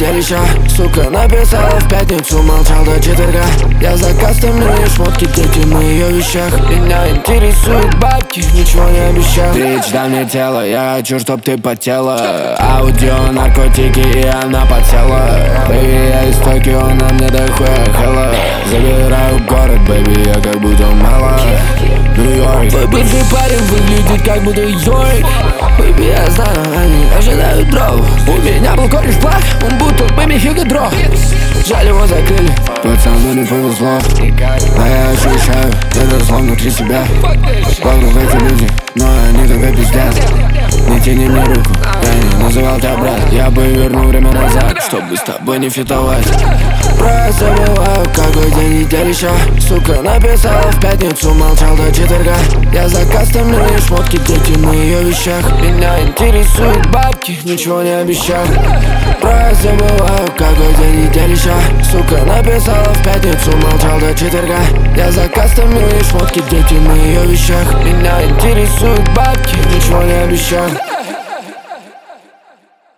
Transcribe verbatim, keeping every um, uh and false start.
недельща. Сука написала в пятницу, молчал до четверга. Я закастомил шмотки, дети на ее вещах. Меня интересуют бабки, ничего не обещал. Трич, дай мне тело, я хочу, чтоб ты потела. Аудио, наркотики, и она подсела. Бэйби, я из Токио, на мне дохуя хэла. Забираю город, бэйби, я как будто мало. Нью-Йорк. Твой бывший парень выглядит как будто Йорк. Бэйби, я знаю, они ожидают дров. У меня был кореш плак, он будто бэйби Хьюго Дров. Жаль, его закрыли, пацану не повезло. А я ощущаю, это зло внутри себя. Вокруг эти люди, но они только пиздят. Не тяни мне руку, я не называл тебя брат. Я бы вернул время назад, чтобы с тобой не фитовать. Просто забываю, какой день недели еще. Сука написала в пятницу, молчал до четверга. Я закастомил шмотки, дети на ее вещах. Меня интересуют бабки, ничего не обещал. Просто забываю, какой день недели еще. Сука написала в пятницу, молчал до четверга. Я закастомил шмотки, дети на ее вещах. Меня интересуют бабки, ничего не обещал.